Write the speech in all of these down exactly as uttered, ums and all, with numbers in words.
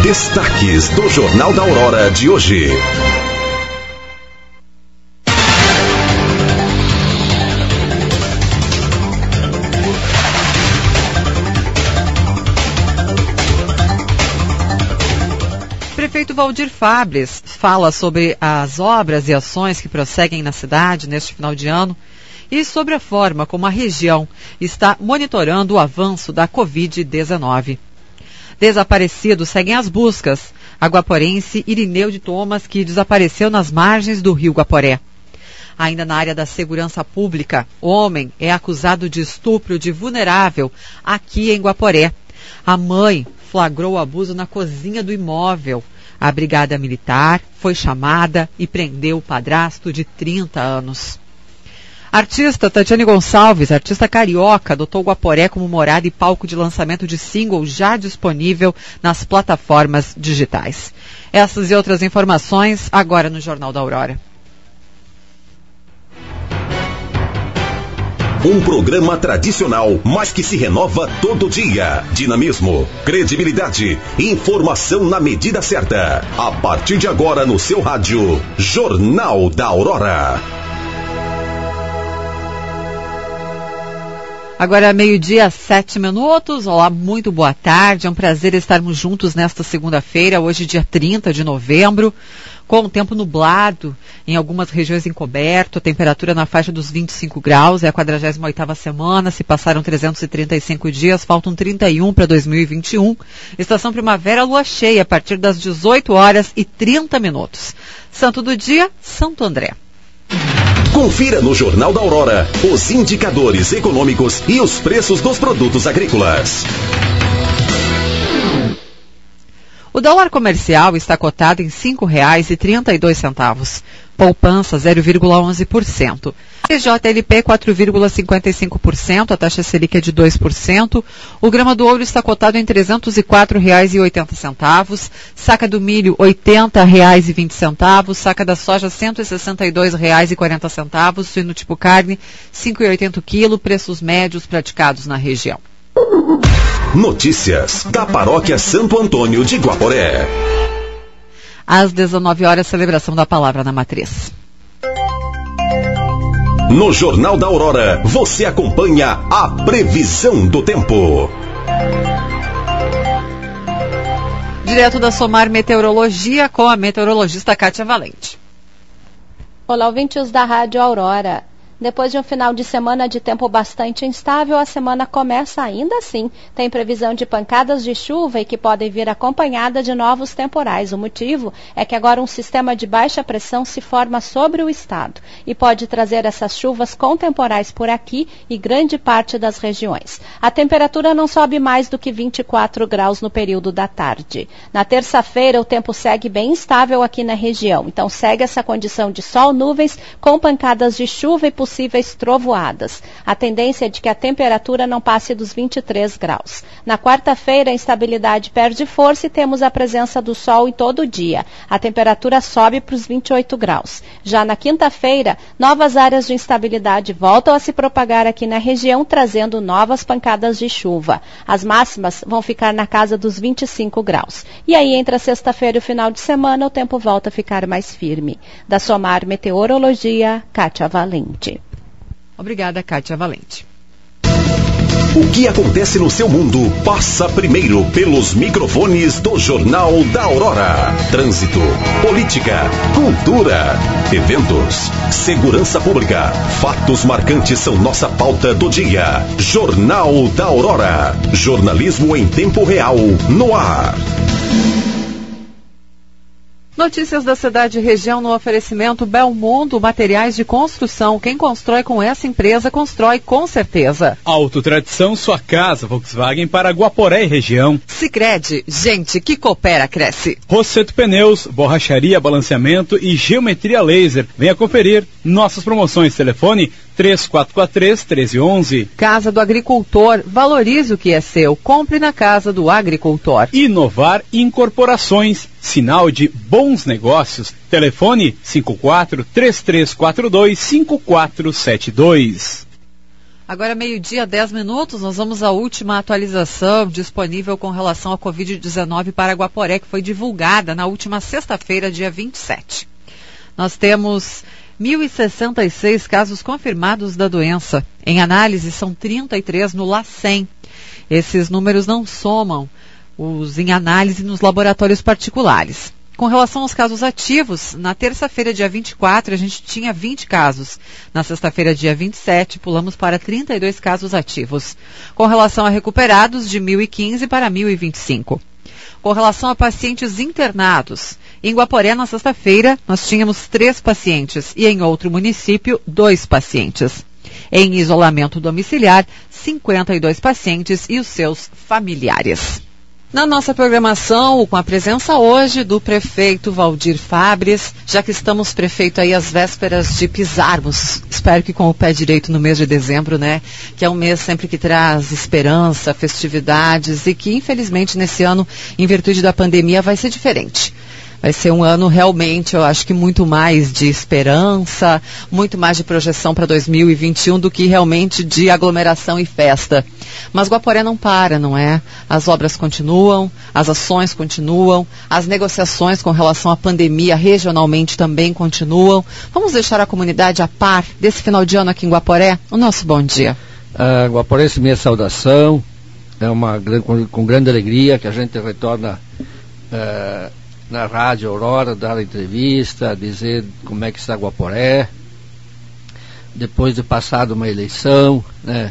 Destaques do Jornal da Aurora de hoje. Prefeito Valdir Fabres fala sobre as obras e ações que prosseguem na cidade neste final de ano e sobre a forma como a região está monitorando o avanço da covid dezenove. Desaparecidos seguem as buscas. A guaporense Irineu de Thomas, que desapareceu nas margens do rio Guaporé. Ainda na área da segurança pública, homem é acusado de estupro de vulnerável aqui em Guaporé. A mãe flagrou o abuso na cozinha do imóvel. A brigada militar foi chamada e prendeu o padrasto de trinta anos. Artista Tatiane Gonçalves, artista carioca, adotou Guaporé como morada e palco de lançamento de single já disponível nas plataformas digitais. Essas e outras informações agora no Jornal da Aurora. Um programa tradicional, mas que se renova todo dia. Dinamismo, credibilidade, informação na medida certa. A partir de agora no seu rádio, Jornal da Aurora. Agora meio-dia, sete minutos. Olá, muito boa tarde. É um prazer estarmos juntos nesta segunda-feira, hoje dia trinta de novembro. Com o tempo nublado, em algumas regiões encoberto, a temperatura na faixa dos vinte e cinco graus, é a quadragésima oitava semana, se passaram trezentos e trinta e cinco dias, faltam trinta e um para dois mil e vinte e um. Estação primavera, lua cheia, a partir das dezoito horas e trinta minutos. Santo do dia, Santo André. Confira no Jornal da Aurora os indicadores econômicos e os preços dos produtos agrícolas. O dólar comercial está cotado em cinco reais e trinta e dois centavos. Poupança zero vírgula onze por cento. T J L P quatro vírgula cinquenta e cinco por cento, a taxa Selic é de dois por cento. O grama do ouro está cotado em trezentos e quatro reais e oitenta centavos. Saca do milho oitenta reais e vinte centavos. Saca da soja cento e sessenta e dois reais e quarenta centavos. Suíno tipo carne cinco reais e oitenta centavos quilo, preços médios praticados na região. Notícias da Paróquia Santo Antônio de Guaporé. Às dezenove horas, celebração da palavra na matriz. No Jornal da Aurora, você acompanha a previsão do tempo. Direto da Somar Meteorologia, com a meteorologista Kátia Valente. Olá, ouvintes da Rádio Aurora. Depois de um final de semana de tempo bastante instável, a semana começa ainda assim. Tem previsão de pancadas de chuva e que podem vir acompanhada de novos temporais. O motivo é que agora um sistema de baixa pressão se forma sobre o estado e pode trazer essas chuvas com temporais por aqui e grande parte das regiões. A temperatura não sobe mais do que vinte e quatro graus no período da tarde. Na terça-feira, o tempo segue bem instável aqui na região. Então segue essa condição de sol, nuvens com pancadas de chuva e possíveis trovoadas. A tendência é de que a temperatura não passe dos vinte e três graus. Na quarta-feira, a instabilidade perde força e temos a presença do sol em todo o dia. A temperatura sobe para os vinte e oito graus. Já na quinta-feira, novas áreas de instabilidade voltam a se propagar aqui na região, trazendo novas pancadas de chuva. As máximas vão ficar na casa dos vinte e cinco graus. E aí, entre a sexta-feira e o final de semana, o tempo volta a ficar mais firme. Da Somar Meteorologia, Kátia Valente. Obrigada, Kátia Valente. O que acontece no seu mundo passa primeiro pelos microfones do Jornal da Aurora. Trânsito, política, cultura, eventos, segurança pública. Fatos marcantes são nossa pauta do dia. Jornal da Aurora. Jornalismo em tempo real, no ar. Notícias da cidade e região no oferecimento Belmundo Materiais de Construção. Quem constrói com essa empresa, constrói com certeza. Auto Tradição, sua casa, Volkswagen para Guaporé e região. Sicredi, gente que coopera, cresce. Rosseto Pneus, borracharia, balanceamento e geometria laser. Venha conferir nossas promoções. Telefone três quatro quatro três, um três um um. Casa do Agricultor, valorize o que é seu. Compre na Casa do Agricultor. Inovar Incorporações, sinal de bons negócios. Telefone cinco quatro três três quatro dois cinco quatro sete dois. Agora, meio-dia, dez minutos, nós vamos à última atualização disponível com relação à covid dezenove para Guaporé, que foi divulgada na última sexta-feira, dia vinte e sete. Nós temos mil e sessenta e seis casos confirmados da doença. Em análise, são trinta e três no LACEN. Esses números não somam os em análise nos laboratórios particulares. Com relação aos casos ativos, na terça-feira, dia vinte e quatro, a gente tinha vinte casos. Na sexta-feira, dia vinte e sete, pulamos para trinta e dois casos ativos. Com relação a recuperados, de mil e quinze para mil e vinte e cinco. Com relação a pacientes internados, em Guaporé, na sexta-feira, nós tínhamos três pacientes e em outro município, dois pacientes. Em isolamento domiciliar, cinquenta e dois pacientes e os seus familiares. Na nossa programação, com a presença hoje do prefeito Valdir Fabres, já que estamos, prefeito, aí às vésperas de pisarmos, espero que com o pé direito no mês de dezembro, né, que é um mês sempre que traz esperança, festividades e que, infelizmente, nesse ano, em virtude da pandemia, vai ser diferente. Vai ser um ano realmente, eu acho que muito mais de esperança, muito mais de projeção para dois mil e vinte e um do que realmente de aglomeração e festa. Mas Guaporé não para, não é? As obras continuam, as ações continuam, as negociações com relação à pandemia regionalmente também continuam. Vamos deixar a comunidade a par desse final de ano aqui em Guaporé? O nosso bom dia. Uh, Guaporé, minha saudação. É uma com, com grande alegria que a gente retorna uh, na Rádio Aurora, dar a entrevista, dizer como é que está Guaporé, depois de passado uma eleição, né?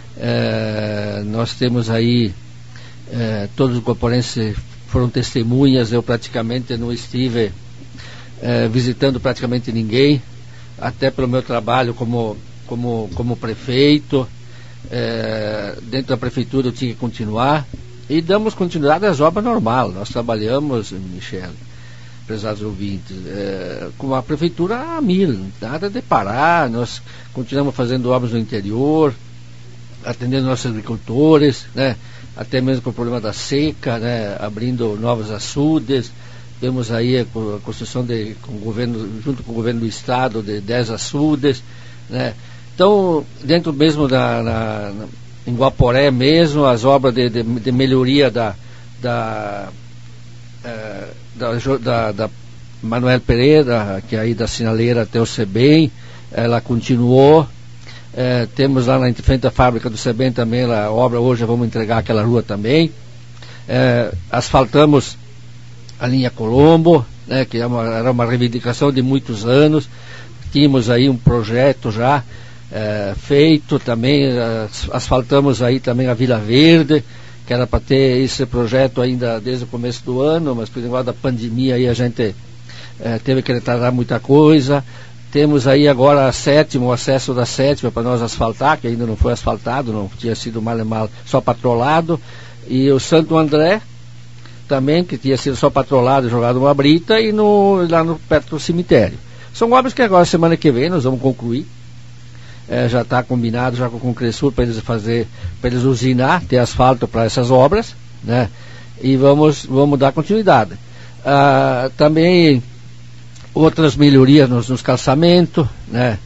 É, nós temos aí, é, todos os guaporenses foram testemunhas, eu praticamente não estive é, visitando praticamente ninguém, até pelo meu trabalho como, como, como prefeito, é, dentro da prefeitura eu tinha que continuar. E damos continuidade às obras normais. Nós trabalhamos, Michel, prezados ouvintes, é, com a prefeitura a mil, nada de parar. Nós continuamos fazendo obras no interior, atendendo nossos agricultores, né, até mesmo com o problema da seca, né, abrindo novos açudes. Temos aí a, a construção de, com o governo, junto com o governo do estado, de dez açudes, né. Então, dentro mesmo da... Na, na, em Guaporé mesmo, as obras de, de, de melhoria da da, eh, da, da, da Manuel Pereira, que é aí da sinaleira até o Sebem, ela continuou. Eh, temos lá na frente da fábrica do Sebem também a obra, hoje vamos entregar aquela rua também. Eh, asfaltamos a linha Colombo, né, que é uma, era uma reivindicação de muitos anos. Tínhamos aí um projeto já É, feito também, asfaltamos aí também a Vila Verde, que era para ter esse projeto ainda desde o começo do ano, mas por negócio da pandemia aí a gente é, teve que retrasar muita coisa. Temos aí agora a sétima, o acesso da sétima para nós asfaltar, que ainda não foi asfaltado, não tinha sido mal e mal, só patrolado. E o Santo André também, que tinha sido só patrolado e jogado uma brita, e no, lá no, perto do cemitério. São obras que agora, semana que vem, nós vamos concluir. É, já está combinado já com o Concresur para eles fazer, para eles usinar, ter asfalto para essas obras, né? E vamos, vamos dar continuidade. Ah, também outras melhorias nos, nos calçamentos, né?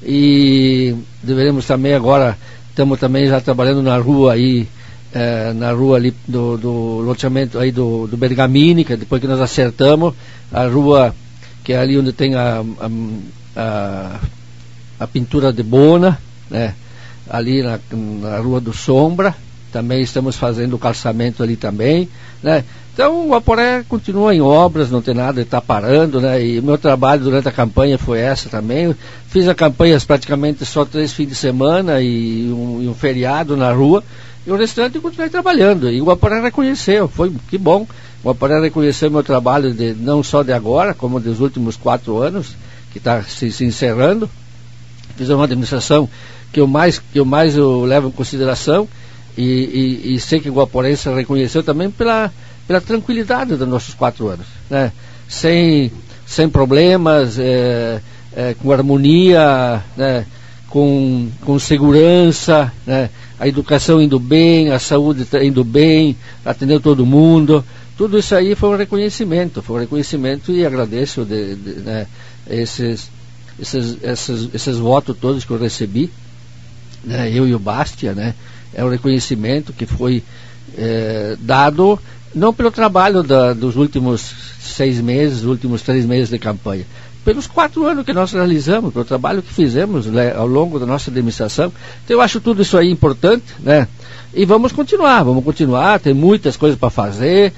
E deveremos também agora, estamos também já trabalhando na rua aí, é, na rua ali do, do loteamento aí do, do Bergamini, que depois que nós acertamos, a rua que é ali onde tem a, a, a a pintura de Bona, né, ali na, na Rua do Sombra, também estamos fazendo o calçamento ali também, né. Então o Guaporé continua em obras, não tem nada, está parando, né, e o meu trabalho durante a campanha foi essa também. Eu fiz a campanha praticamente só três fins de semana e um, e um feriado na rua, e o restante eu continuei trabalhando, e o Guaporé reconheceu, foi que bom, o Guaporé reconheceu o meu trabalho, de, não só de agora, como dos últimos quatro anos, que está se, se encerrando. Fiz uma administração que eu mais, que eu mais eu levo em consideração, e, e, e sei que o guaporense reconheceu também pela, pela tranquilidade dos nossos quatro anos, né? Sem, sem problemas, é, é, com harmonia, né? com, com segurança, né? A educação indo bem, a saúde indo bem, atendendo todo mundo. Tudo isso aí foi um reconhecimento, foi um reconhecimento, e agradeço de, de, né, esses Esses, esses, esses votos todos que eu recebi, né, eu e o Bastia, né, é um reconhecimento que foi é, dado não pelo trabalho da, dos últimos seis meses, últimos três meses de campanha, pelos quatro anos que nós realizamos, pelo trabalho que fizemos, né, ao longo da nossa administração. Então eu acho tudo isso aí importante, né? E vamos continuar, vamos continuar, tem muitas coisas para fazer,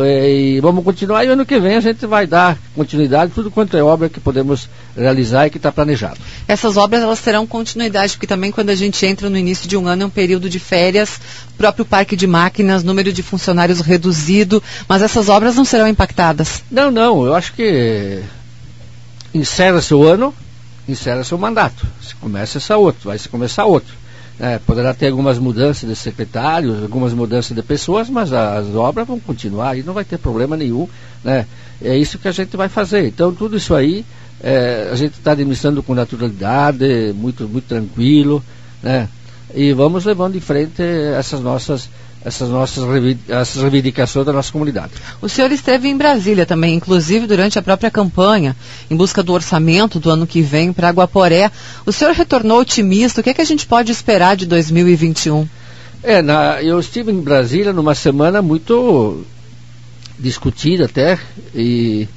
e vamos continuar, e ano que vem a gente vai dar continuidade, tudo quanto é obra que podemos realizar e que está planejado. Essas obras, elas terão continuidade, porque também quando a gente entra no início de um ano é um período de férias, próprio parque de máquinas, número de funcionários reduzido, mas essas obras não serão impactadas? Não, não, eu acho que encerra-se o ano, encerra-se o mandato, se começa essa outro, vai se começar outro. É, poderá ter algumas mudanças de secretários, algumas mudanças de pessoas, mas as obras vão continuar e não vai ter problema nenhum, né? É isso que a gente vai fazer. Então tudo isso aí é, a gente está administrando com naturalidade, muito, muito tranquilo, né? E vamos levando em frente essas nossas essas nossas essas reivindicações da nossa comunidade. O senhor esteve em Brasília também, inclusive durante a própria campanha, em busca do orçamento do ano que vem para Guaporé. O senhor retornou otimista? O que é que a gente pode esperar de dois mil e vinte e um? É, na, eu estive em Brasília numa semana muito discutida até, e,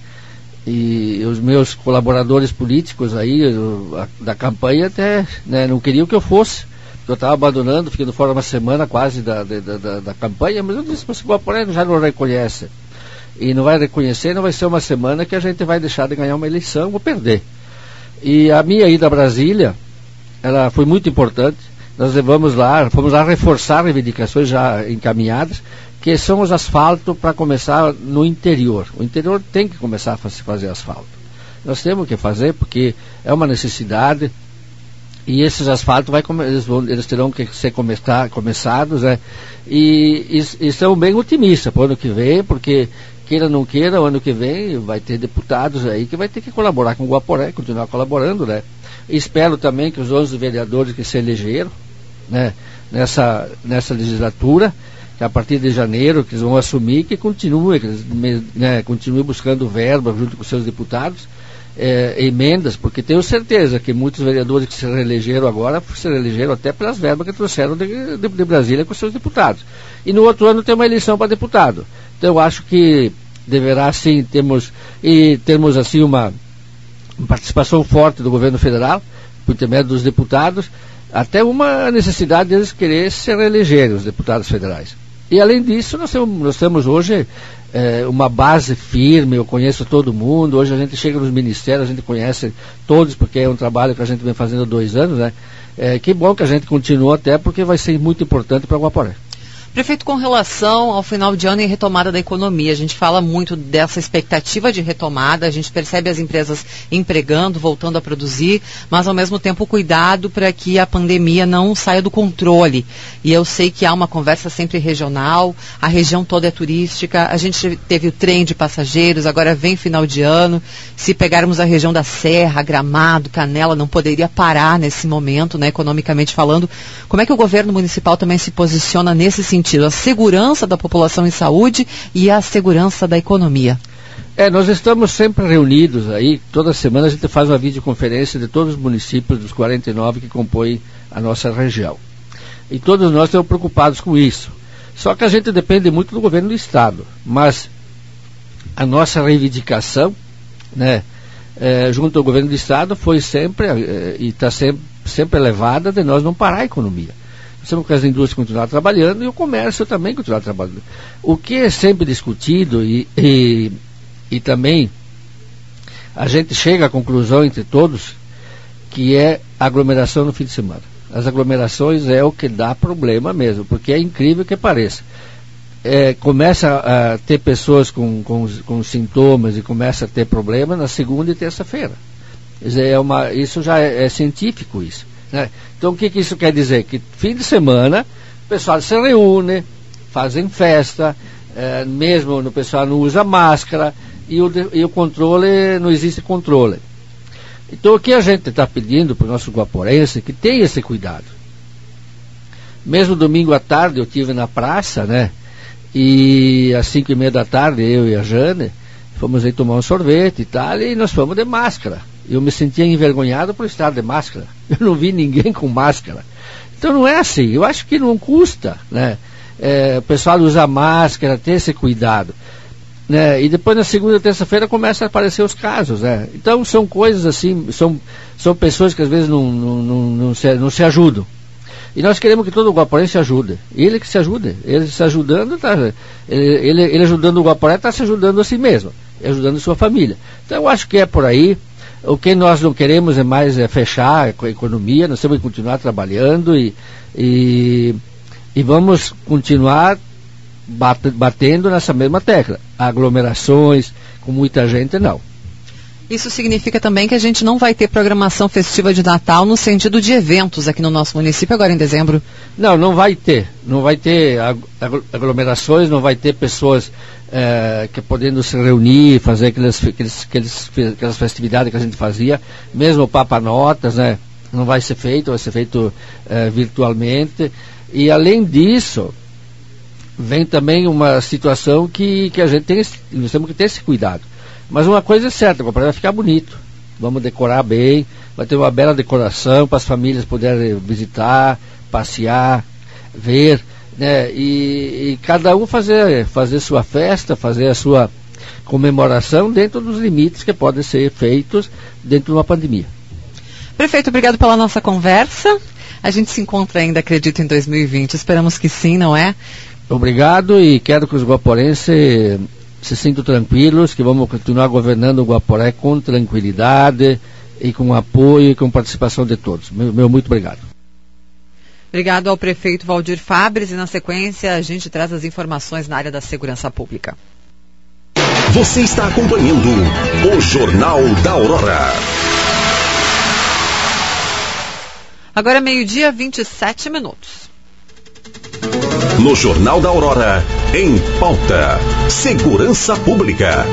e os meus colaboradores políticos aí eu, a, da campanha até, né, não queriam que eu fosse. Eu estava abandonando, ficando fora uma semana quase da, da, da, da campanha, mas eu disse, mas o Guaporé já não reconhece. E não vai reconhecer, não vai ser uma semana que a gente vai deixar de ganhar uma eleição, vou perder. E a minha ida a Brasília, ela foi muito importante. Nós levamos lá, fomos lá reforçar reivindicações já encaminhadas, que são os asfaltos para começar no interior. O interior tem que começar a fazer asfalto. Nós temos que fazer porque é uma necessidade. E esses asfaltos vai, eles, vão, eles terão que ser começar, começados, né? E, e, e são bem otimistas para o ano que vem, porque queira ou não queira, o ano que vem vai ter deputados aí que vai ter que colaborar com o Guaporé, continuar colaborando, né? E espero também que os onze vereadores que se elegeram, né, nessa, nessa legislatura, que a partir de janeiro que eles vão assumir, que continuem, que eles, né, continuem buscando verba junto com seus deputados. É, emendas, porque tenho certeza que muitos vereadores que se reelegeram agora se reelegeram até pelas verbas que trouxeram de, de, de Brasília com seus deputados. E no outro ano tem uma eleição para deputado. Então eu acho que deverá sim termos, e termos assim uma participação forte do governo federal, por intermédio dos deputados, até uma necessidade deles querer se reelegerem, os deputados federais. E além disso, nós temos, nós temos hoje é, uma base firme, eu conheço todo mundo, hoje a gente chega nos ministérios, a gente conhece todos, porque é um trabalho que a gente vem fazendo há dois anos, né? É, que bom que a gente continua até, porque vai ser muito importante para Guaporé. Prefeito, com relação ao final de ano e retomada da economia, a gente fala muito dessa expectativa de retomada, a gente percebe as empresas empregando, voltando a produzir, mas ao mesmo tempo cuidado para que a pandemia não saia do controle. E eu sei que há uma conversa sempre regional, a região toda é turística, a gente teve o trem de passageiros, agora vem final de ano, se pegarmos a região da Serra, Gramado, Canela, não poderia parar nesse momento, né, economicamente falando. Como é que o governo municipal também se posiciona nesse sentido? A segurança da população em saúde e a segurança da economia. É, nós estamos sempre reunidos aí, toda semana a gente faz uma videoconferência de todos os municípios dos quarenta e nove que compõem a nossa região. E todos nós estamos preocupados com isso. Só que a gente depende muito do governo do estado, mas a nossa reivindicação, né, é, junto ao governo do estado foi sempre, é, e está sempre, sempre elevada, de nós não parar a economia. Nós temos que as indústrias continuar trabalhando e o comércio também continuar trabalhando. O que é sempre discutido e, e, e também a gente chega à conclusão entre todos que é aglomeração no fim de semana. As aglomerações é o que dá problema mesmo, porque é incrível que pareça. É, começa a ter pessoas com, com, com sintomas e começa a ter problema na segunda e terça-feira. É uma, isso já é, é científico isso. Né? Então o que, que isso quer dizer? Que fim de semana o pessoal se reúne, fazem festa, é, mesmo o pessoal não usa máscara e o, e o controle, não existe controle. Então o que a gente está pedindo para o nosso guaporense é que tenha esse cuidado. Mesmo domingo à tarde eu estive na praça, né? E às cinco e meia da tarde eu e a Jane fomos aí tomar um sorvete e tal, e nós fomos de máscara. Eu me sentia envergonhado por estar de máscara. Eu não vi ninguém com máscara. Então não é assim, eu acho que não custa, né? É, o pessoal usa máscara, ter esse cuidado, né? E depois na segunda, terça-feira começam a aparecer os casos, né? Então são coisas assim, são, são pessoas que às vezes não, não, não, não, se, não se ajudam. E nós queremos que todo o Guaporé se ajude. Ele que se ajude. Ele se ajudando, tá, ele, ele, ele ajudando o Guaporé, está se ajudando a si mesmo, ajudando a sua família. Então eu acho que é por aí. O que nós não queremos é mais é fechar a economia, nós temos que continuar trabalhando e, e, e vamos continuar bate, batendo nessa mesma tecla. Aglomerações, com muita gente, não. Isso significa também que a gente não vai ter programação festiva de Natal no sentido de eventos aqui no nosso município agora em dezembro? Não, não vai ter. Não vai ter aglomerações, não vai ter pessoas é, que podendo se reunir, fazer aqueles, aqueles, aqueles, aquelas festividades que a gente fazia. Mesmo o Papa Notas, né? Não vai ser feito, vai ser feito é, virtualmente. E além disso, vem também uma situação que, que a gente tem, nós temos que ter esse cuidado. Mas uma coisa é certa, o vai ficar bonito. Vamos decorar bem, vai ter uma bela decoração para as famílias poderem visitar, passear, ver, né? E, e cada um fazer, fazer sua festa, fazer a sua comemoração dentro dos limites que podem ser feitos dentro de uma pandemia. Prefeito, obrigado pela nossa conversa. A gente se encontra ainda, acredito, em dois mil e vinte. Esperamos que sim, não é? Obrigado e quero que os guaporenses se sintam tranquilos, que vamos continuar governando o Guaporé com tranquilidade e com apoio e com participação de todos. Meu, meu muito obrigado. Obrigado ao prefeito Valdir Fabres e na sequência a gente traz as informações na área da segurança pública. Você está acompanhando o Jornal da Aurora. Agora meio-dia, vinte e sete minutos. No Jornal da Aurora, em pauta, segurança pública.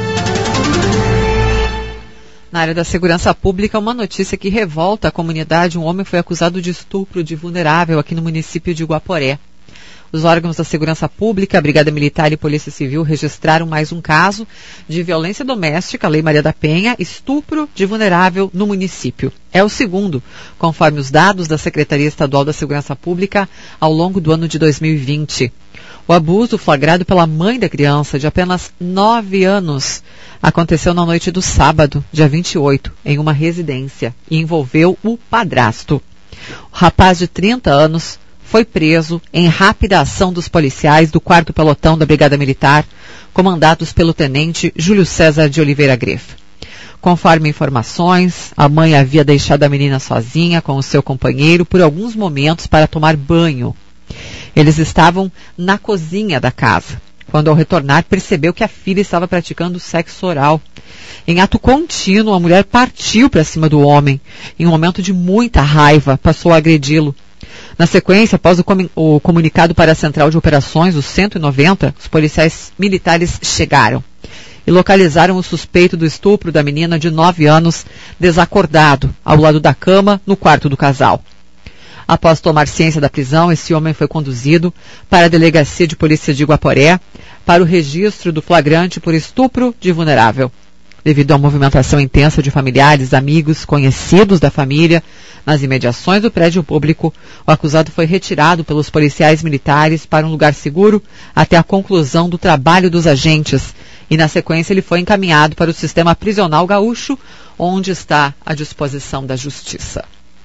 Na área da segurança pública, uma notícia que revolta a comunidade. Um homem foi acusado de estupro de vulnerável aqui no município de Guaporé. Os órgãos da segurança pública, a Brigada Militar e Polícia Civil registraram mais um caso de violência doméstica, Lei Maria da Penha, estupro de vulnerável no município. É o segundo, conforme os dados da Secretaria Estadual da Segurança Pública ao longo do ano de dois mil e vinte. O abuso flagrado pela mãe da criança, de apenas nove anos, aconteceu na noite do sábado, dia vinte e oito, em uma residência, e envolveu o padrasto. O rapaz de trinta anos foi preso em rápida ação dos policiais do quarto pelotão da Brigada Militar, comandados pelo tenente Júlio César de Oliveira Greff. Conforme informações, a mãe havia deixado a menina sozinha com o seu companheiro por alguns momentos para tomar banho. Eles estavam na cozinha da casa, quando ao retornar percebeu que a filha estava praticando sexo oral. Em ato contínuo, a mulher partiu para cima do homem. Em um momento de muita raiva, passou a agredi-lo. Na sequência, após o, com- o comunicado para a Central de Operações, o cento e noventa, os policiais militares chegaram e localizaram o suspeito do estupro da menina de nove anos, desacordado, ao lado da cama, no quarto do casal. Após tomar ciência da prisão, esse homem foi conduzido para a Delegacia de Polícia de Guaporé para o registro do flagrante por estupro de vulnerável. Devido à movimentação intensa de familiares, amigos, conhecidos da família, nas imediações do prédio público, o acusado foi retirado pelos policiais militares para um lugar seguro até a conclusão do trabalho dos agentes e, na sequência, ele foi encaminhado para o sistema prisional gaúcho, onde está à disposição da Justiça.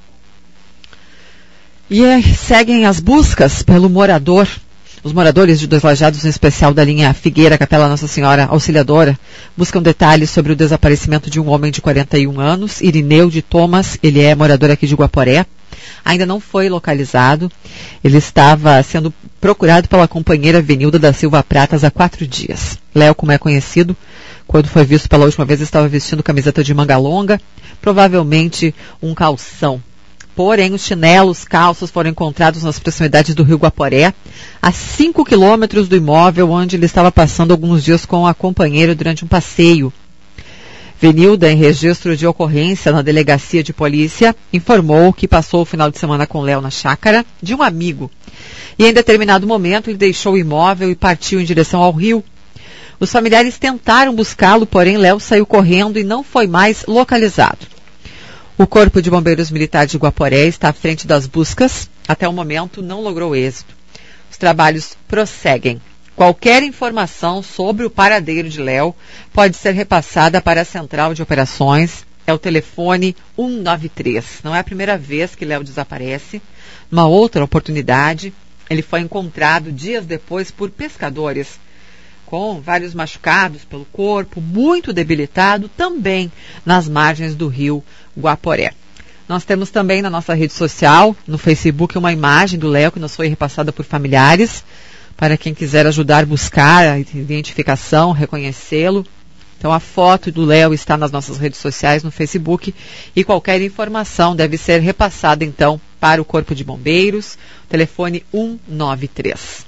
E é, seguem as buscas pelo morador. Os moradores de Dois Lajados, em especial da linha Figueira, Capela Nossa Senhora Auxiliadora, buscam detalhes sobre o desaparecimento de um homem de quarenta e um anos, Irineu de Thomas. Ele é morador aqui de Guaporé. Ainda não foi localizado. Ele estava sendo procurado pela companheira Venilda da Silva Pratas há quatro dias. Léo, como é conhecido, quando foi visto pela última vez, estava vestindo camiseta de manga longa, provavelmente um calção. Porém, os chinelos, calças foram encontrados nas proximidades do rio Guaporé, a cinco quilômetros do imóvel onde ele estava passando alguns dias com a companheira durante um passeio. Venilda, em registro de ocorrência na delegacia de polícia, informou que passou o final de semana com Léo na chácara de um amigo. E em determinado momento ele deixou o imóvel e partiu em direção ao rio. Os familiares tentaram buscá-lo, porém Léo saiu correndo e não foi mais localizado. O Corpo de Bombeiros Militar de Guaporé está à frente das buscas até o momento, não logrou êxito. Os trabalhos prosseguem. Qualquer informação sobre o paradeiro de Léo pode ser repassada para a Central de Operações. É o telefone um nove três. Não é a primeira vez que Léo desaparece. Numa outra oportunidade, ele foi encontrado dias depois por pescadores, com vários machucados pelo corpo, muito debilitado, também nas margens do rio Guaporé. Nós temos também na nossa rede social, no Facebook, uma imagem do Léo que nos foi repassada por familiares, para quem quiser ajudar a buscar a identificação, reconhecê-lo. Então a foto do Léo está nas nossas redes sociais, no Facebook, e qualquer informação deve ser repassada então para o Corpo de Bombeiros, telefone um nove três.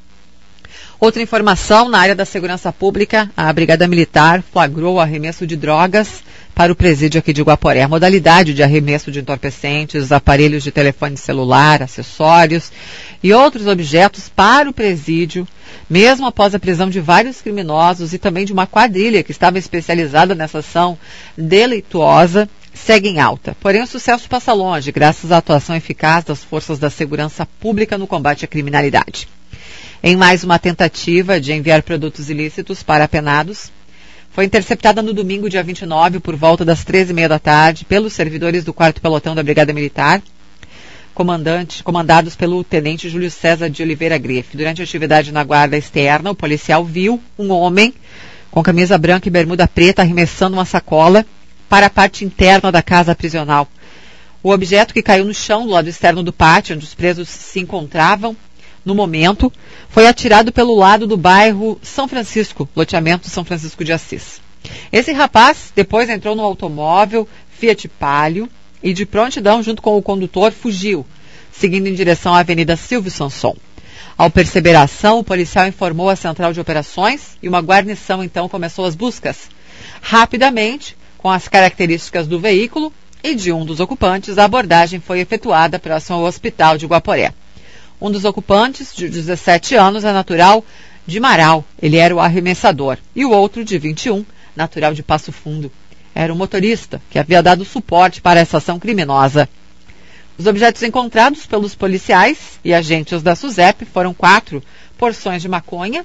Outra informação, na área da segurança pública, a Brigada Militar flagrou o arremesso de drogas para o presídio aqui de Guaporé. A modalidade de arremesso de entorpecentes, aparelhos de telefone celular, acessórios e outros objetos para o presídio, mesmo após a prisão de vários criminosos e também de uma quadrilha que estava especializada nessa ação delituosa, segue em alta. Porém, o sucesso passa longe, graças à atuação eficaz das forças da segurança pública no combate à criminalidade. Em mais uma tentativa de enviar produtos ilícitos para apenados, foi interceptada no domingo, dia vinte e nove, por volta das treze e meia da tarde, pelos servidores do quarto Pelotão da Brigada Militar, comandante, comandados pelo Tenente Júlio César de Oliveira Grefe. Durante a atividade na guarda externa, o policial viu um homem com camisa branca e bermuda preta arremessando uma sacola para a parte interna da casa prisional. O objeto, que caiu no chão do lado externo do pátio, onde os presos se encontravam no momento, foi atirado pelo lado do bairro São Francisco, loteamento São Francisco de Assis. Esse rapaz depois entrou no automóvel Fiat Palio e, de prontidão, junto com o condutor, fugiu, seguindo em direção à Avenida Silvio Sanson. Ao perceber a ação, o policial informou a Central de Operações e uma guarnição, então, começou as buscas. Rapidamente, com as características do veículo e de um dos ocupantes, a abordagem foi efetuada próximo ao hospital de Guaporé. Um dos ocupantes, de dezessete anos, é natural de Marau. Ele era o arremessador. E o outro, de vinte e um, natural de Passo Fundo. Era o motorista que havia dado suporte para essa ação criminosa. Os objetos encontrados pelos policiais e agentes da SUSEP foram quatro porções de maconha,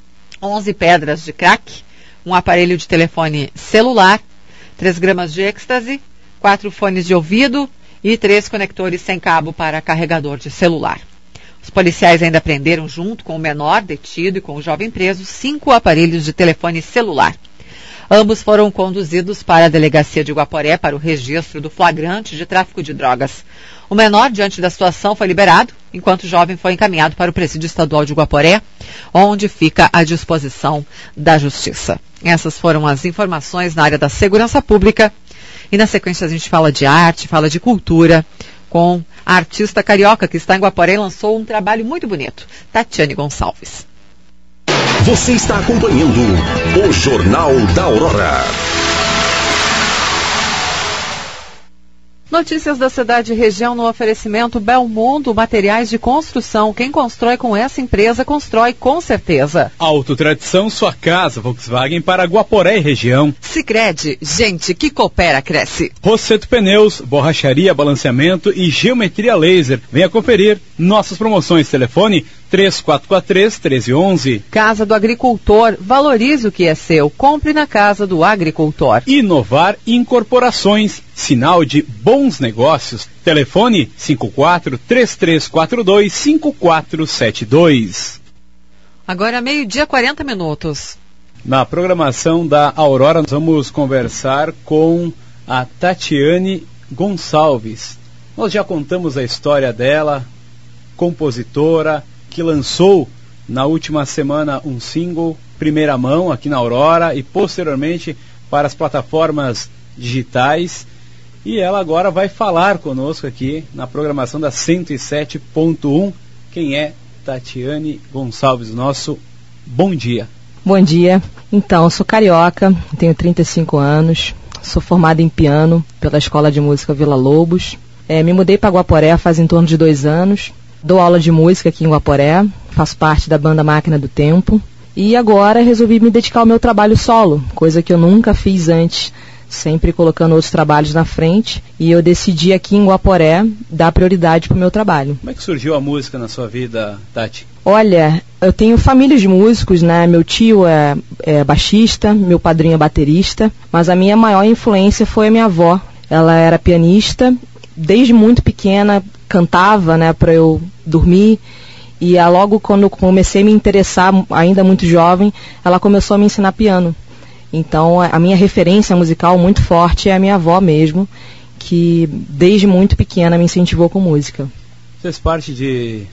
onze pedras de crack, um aparelho de telefone celular, três gramas de êxtase, quatro fones de ouvido e três conectores sem cabo para carregador de celular. Os policiais ainda prenderam, junto com o menor detido e com o jovem preso, cinco aparelhos de telefone celular. Ambos foram conduzidos para a delegacia de Guaporé para o registro do flagrante de tráfico de drogas. O menor, diante da situação, foi liberado, enquanto o jovem foi encaminhado para o presídio estadual de Guaporé, onde fica à disposição da Justiça. Essas foram as informações na área da segurança pública. E na sequência a gente fala de arte, fala de cultura, com a artista carioca que está em Guaporé e lançou um trabalho muito bonito, Tatiane Gonçalves. Você está acompanhando o Jornal da Aurora. Notícias da cidade e região no oferecimento Belmundo Materiais de Construção. Quem constrói com essa empresa, constrói com certeza. Autotradição, sua casa, Volkswagen para Guaporé e região. Sicredi, gente que coopera, cresce. Rosseto Pneus, borracharia, balanceamento e geometria laser. Venha conferir nossas promoções. Telefone três quatro quatro três, um três um um. Casa do Agricultor, valorize o que é seu. Compre na Casa do Agricultor. Inovar Incorporações, sinal de bons negócios. Telefone cinco quatro três três quatro dois cinco quatro sete dois. Agora meio-dia, quarenta minutos. Na programação da Aurora, nós vamos conversar com a Tatiane Gonçalves. Nós já contamos a história dela, compositora, que lançou na última semana um single, primeira mão, aqui na Aurora, e posteriormente para as plataformas digitais. E ela agora vai falar conosco aqui na programação da cento e sete ponto um. Quem é Tatiane Gonçalves? Nosso bom dia. Bom dia. Então, eu sou carioca, tenho trinta e cinco anos, sou formada em piano pela Escola de Música Vila Lobos. É, me mudei para Guaporé faz em torno de dois anos. Dou aula de música aqui em Guaporé, faço parte da banda Máquina do Tempo. E agora resolvi me dedicar ao meu trabalho solo, coisa que eu nunca fiz antes. sempre colocando outros trabalhos na frente, e eu decidi aqui em Guaporé dar prioridade para o meu trabalho. Como é que surgiu a música na sua vida, Tati? Olha, eu tenho família de músicos, né? Meu tio é, é baixista, meu padrinho é baterista, mas a minha maior influência foi a minha avó. Ela era pianista, desde muito pequena cantava, né, para eu dormir, e logo quando eu comecei a me interessar, ainda muito jovem, ela começou a me ensinar piano. Então a minha referência musical muito forte é a minha avó mesmo, que desde muito pequena me incentivou com música. Você fez parte de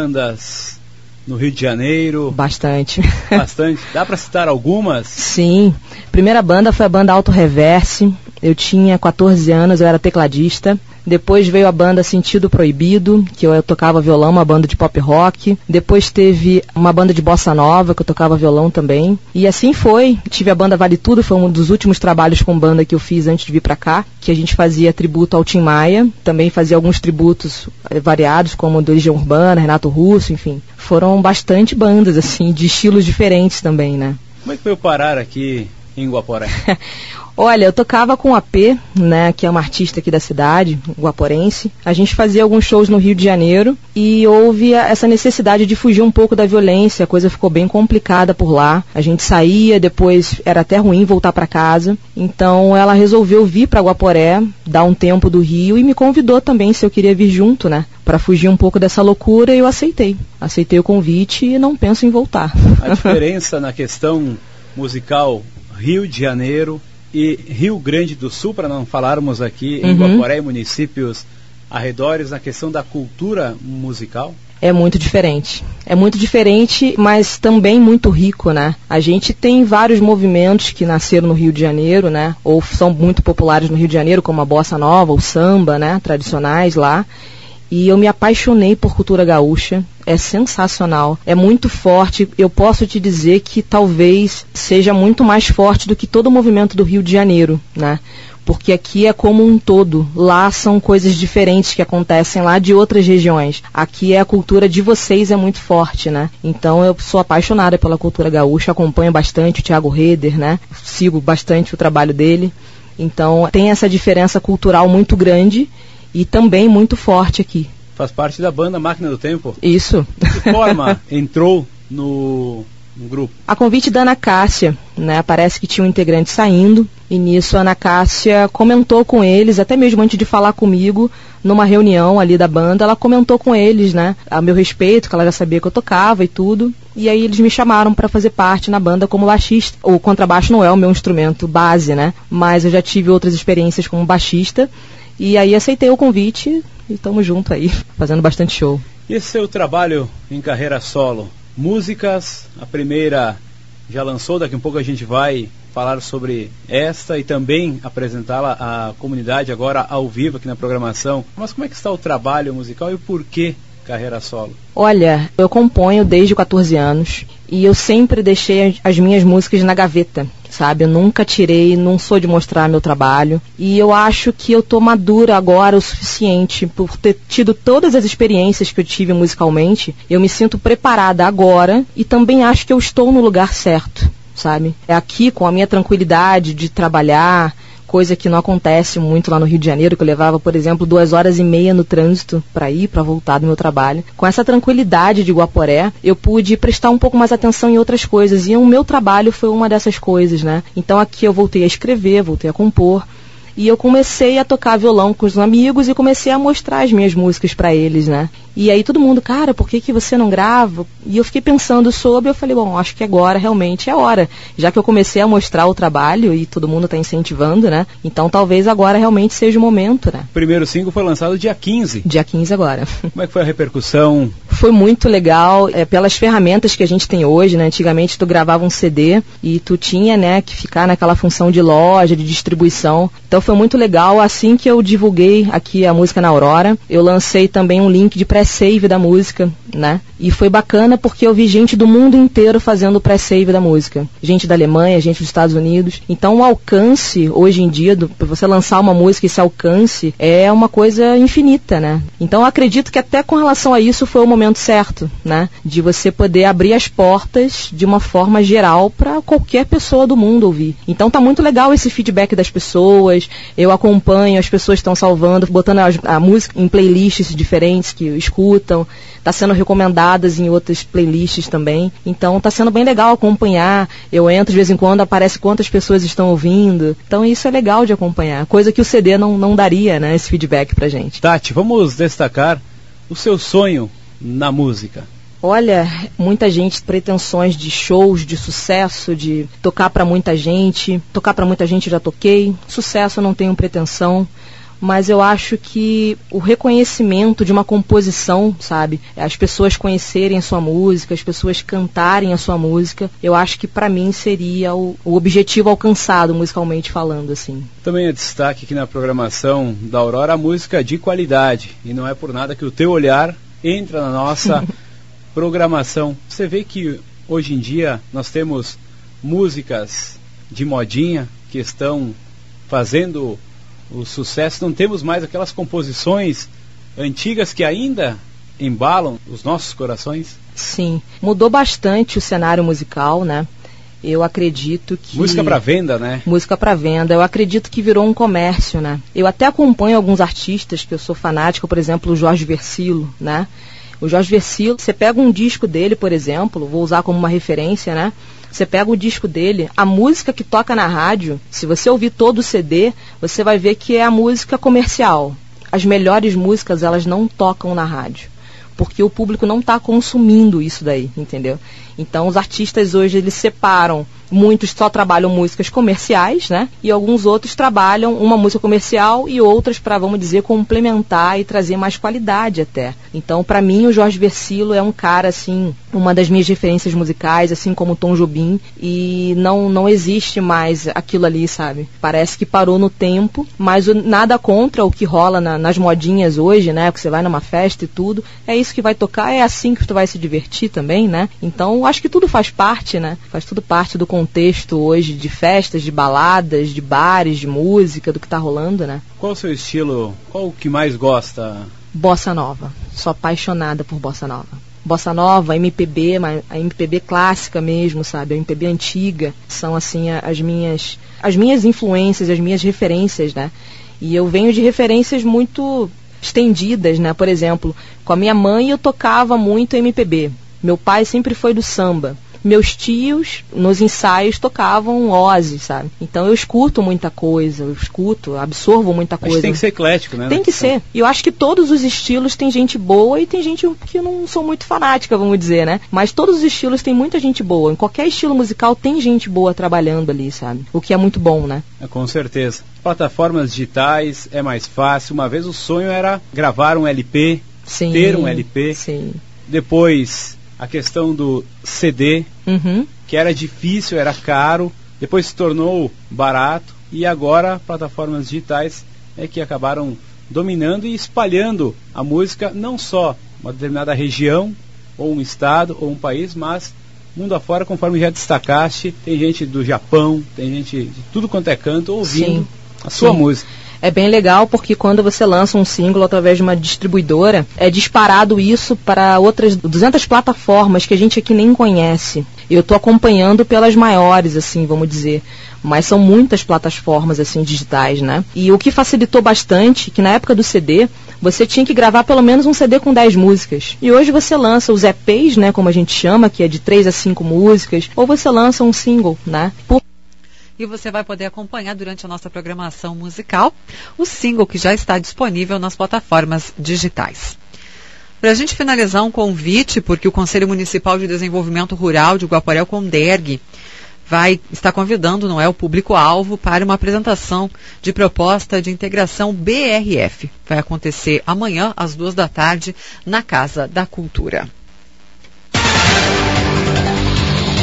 bandas no Rio de Janeiro? Bastante. Bastante. Dá para citar algumas? Sim. A primeira banda foi a banda Alto Reverse. Eu tinha quatorze anos, eu era tecladista. Depois veio a banda Sentido Proibido, que eu, eu tocava violão, uma banda de pop rock. Depois teve uma banda de bossa nova, que eu tocava violão também. E assim foi. Tive a banda Vale Tudo, foi um dos últimos trabalhos com banda que eu fiz antes de vir pra cá, que a gente fazia tributo ao Tim Maia. Também fazia alguns tributos eh, variados, como do Legião Urbana, Renato Russo, enfim. Foram bastante bandas, assim, de estilos diferentes também, né? Como é que foi parar aqui em Guaporé? Olha, eu tocava com a P, né, que é uma artista aqui da cidade, guaporense. A gente fazia alguns shows no Rio de Janeiro e houve essa necessidade de fugir um pouco da violência. A coisa ficou bem complicada por lá. A gente saía, depois era até ruim voltar para casa. Então ela resolveu vir para Guaporé, dar um tempo do Rio, e me convidou também se eu queria vir junto, né, para fugir um pouco dessa loucura, e eu aceitei. Aceitei o convite e não penso em voltar. A diferença na questão musical Rio de Janeiro e Rio Grande do Sul, para não falarmos aqui em Uhum. Guaporé e municípios arredores, na questão da cultura musical? É muito diferente. É muito diferente, mas também muito rico, né? A gente tem vários movimentos que nasceram no Rio de Janeiro, né? Ou são muito populares no Rio de Janeiro, como a bossa nova, o samba, né? Tradicionais lá. E eu me apaixonei por cultura gaúcha. É sensacional, é muito forte. Eu posso te dizer que talvez seja muito mais forte do que todo o movimento do Rio de Janeiro, né? Porque aqui é como um todo. Lá são coisas diferentes que acontecem lá de outras regiões. Aqui é a cultura de vocês, é muito forte, né? Então eu sou apaixonada pela cultura gaúcha, acompanho bastante o Thiago Reder, né? Sigo bastante o trabalho dele. Então tem essa diferença cultural muito grande e também muito forte aqui. Faz parte da banda Máquina do Tempo? Isso. De que forma entrou no, no grupo? A convite da Ana Cássia, né? Parece que tinha um integrante saindo, e nisso a Ana Cássia comentou com eles, até mesmo antes de falar comigo, numa reunião ali da banda, ela comentou com eles, né, a meu respeito, que ela já sabia que eu tocava e tudo, e aí eles me chamaram para fazer parte na banda como baixista. O contrabaixo não é o meu instrumento base, né, mas eu já tive outras experiências como baixista, e aí aceitei o convite e estamos juntos aí, fazendo bastante show. E seu trabalho em carreira solo? Músicas, a primeira já lançou, daqui a pouco a gente vai falar sobre esta e também apresentá-la à comunidade agora ao vivo aqui na programação. Mas como é que está o trabalho musical e por que carreira solo? Olha, eu componho desde quatorze anos e eu sempre deixei as, as minhas músicas na gaveta, sabe? Eu nunca tirei, não sou de mostrar meu trabalho, e eu acho que eu tô madura agora o suficiente por ter tido todas as experiências que eu tive musicalmente. Eu me sinto preparada agora e também acho que eu estou no lugar certo, sabe? É aqui, com a minha tranquilidade de trabalhar, coisa que não acontece muito lá no Rio de Janeiro, que eu levava, por exemplo, duas horas e meia no trânsito para ir, para voltar do meu trabalho. Com essa tranquilidade de Guaporé, eu pude prestar um pouco mais atenção em outras coisas, e o meu trabalho foi uma dessas coisas, né? Então aqui eu voltei a escrever, voltei a compor, e eu comecei a tocar violão com os amigos e comecei a mostrar as minhas músicas para eles, né? E aí todo mundo, cara, por que que você não grava? E eu fiquei pensando sobre, eu falei, bom, acho que agora realmente é a hora. Já que eu comecei a mostrar o trabalho e todo mundo está incentivando, né? Então talvez agora realmente seja o momento, né? O primeiro single foi lançado dia quinze. Dia quinze agora. Como é que foi a repercussão? Foi muito legal, é, pelas ferramentas que a gente tem hoje, né? Antigamente tu gravava um C D e tu tinha, né, que ficar naquela função de loja, de distribuição. Então foi muito legal. Assim que eu divulguei aqui a música na Aurora, eu lancei também um link de pré-save da música né? E foi bacana porque eu vi gente do mundo inteiro fazendo o pré-save da música. Gente da Alemanha, gente dos Estados Unidos. Então o alcance, hoje em dia, para você lançar uma música e esse alcance, é uma coisa infinita, né? Então eu acredito que até com relação a isso foi o momento certo, né? De você poder abrir as portas de uma forma geral para qualquer pessoa do mundo ouvir. Então tá muito legal esse feedback das pessoas. Eu acompanho, as pessoas estão salvando, botando a, a música em playlists diferentes que escutam. Está sendo recomendadas em outras playlists também. Então está sendo bem legal acompanhar. Eu entro de vez em quando, aparece quantas pessoas estão ouvindo. Então isso é legal de acompanhar. Coisa que o C D não, não daria, né? Esse feedback pra gente. Tati, vamos destacar o seu sonho na música. Olha, muita gente, pretensões de shows, de sucesso, de tocar pra muita gente. Tocar pra muita gente já toquei. Sucesso eu não tenho pretensão. Mas eu acho que o reconhecimento de uma composição, sabe? As pessoas conhecerem a sua música, as pessoas cantarem a sua música, eu acho que pra mim seria o, o objetivo alcançado, musicalmente falando, assim. Também é destaque aqui na programação da Aurora a música de qualidade. E não é por nada que o Teu Olhar entra na nossa programação. Você vê que hoje em dia nós temos músicas de modinha que estão fazendo o sucesso, não temos mais aquelas composições antigas que ainda embalam os nossos corações? Sim, mudou bastante o cenário musical, né? Eu acredito que... Música para venda, né? Música para venda. Eu acredito que virou um comércio, né? Eu até acompanho alguns artistas que eu sou fanática, por exemplo, o Jorge Versilo, né? O Jorge Versilo, você pega um disco dele, por exemplo, vou usar como uma referência, né? Você pega o disco dele, a música que toca na rádio, se você ouvir todo o C D, você vai ver que é a música comercial. As melhores músicas, elas não tocam na rádio, porque o público não está consumindo isso daí, entendeu? Então os artistas hoje, eles separam, muitos só trabalham músicas comerciais, né? E alguns outros trabalham uma música comercial e outras para, vamos dizer, complementar e trazer mais qualidade até. Então, para mim, o Jorge Versilo é um cara, assim, uma das minhas referências musicais, assim como o Tom Jobim, e não, não existe mais aquilo ali, sabe? Parece que parou no tempo, mas o, nada contra o que rola na, nas modinhas hoje, né? Que você vai numa festa e tudo, é isso que vai tocar, é assim que tu vai se divertir também, né? Então, acho que tudo faz parte, né? Faz tudo parte do contexto hoje de festas, de baladas, de bares, de música, do que tá rolando, né? Qual o seu estilo? Qual o que mais gosta? Bossa Nova. Sou apaixonada por Bossa Nova. Bossa Nova, M P B, a M P B clássica mesmo, sabe? A M P B antiga. São, assim, as minhas, as minhas influências, as minhas referências, né? E eu venho de referências muito estendidas, né? Por exemplo, com a minha mãe eu tocava muito M P B. Meu pai sempre foi do samba. Meus tios, nos ensaios, tocavam Ozzy, sabe? Então eu escuto muita coisa, eu escuto, absorvo muita coisa. Mas tem que ser eclético, né? Tem que ser. E eu acho que todos os estilos tem gente boa e tem gente que não sou muito fanática, vamos dizer, né? Mas todos os estilos tem muita gente boa. Em qualquer estilo musical tem gente boa trabalhando ali, sabe? O que é muito bom, né? É, com certeza. Plataformas digitais é mais fácil. Uma vez o sonho era gravar um L P, sim, ter um L P. Sim. Depois a questão do C D, uhum. que era difícil, era caro, depois se tornou barato, e agora plataformas digitais é que acabaram dominando e espalhando a música, não só uma determinada região, ou um estado, ou um país, mas mundo afora, conforme já destacaste, tem gente do Japão, tem gente de tudo quanto é canto ouvindo, sim, a sua, sim, música. É bem legal porque quando você lança um single através de uma distribuidora, é disparado isso para outras duzentas plataformas que a gente aqui nem conhece. Eu estou acompanhando pelas maiores, assim, vamos dizer. Mas são muitas plataformas, assim, digitais, né? E o que facilitou bastante, que na época do C D, você tinha que gravar pelo menos um C D com dez músicas. E hoje você lança os E Ps, né, como a gente chama, que é de três a cinco músicas, ou você lança um single, né? Por E você vai poder acompanhar durante a nossa programação musical o single que já está disponível nas plataformas digitais. Para a gente finalizar, um convite, porque o Conselho Municipal de Desenvolvimento Rural de Guaporé, o CONDERG, vai estar convidando, não é, o público-alvo para uma apresentação de proposta de integração B R F. Vai acontecer amanhã, às duas da tarde, na Casa da Cultura.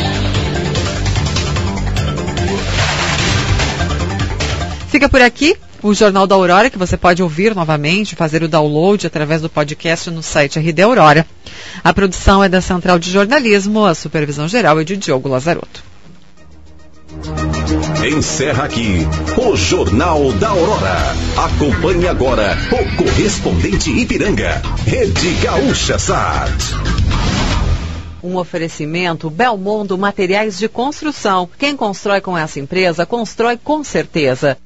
Fica por aqui O Jornal da Aurora, que você pode ouvir novamente, fazer o download através do podcast no site R D Aurora. A produção é da Central de Jornalismo, a supervisão geral é de Diogo Lazarotto. Encerra aqui o Jornal da Aurora. Acompanhe agora o correspondente Ipiranga, Rede Gaúcha Sat. Um oferecimento Belmondo Materiais de Construção. Quem constrói com essa empresa, constrói com certeza.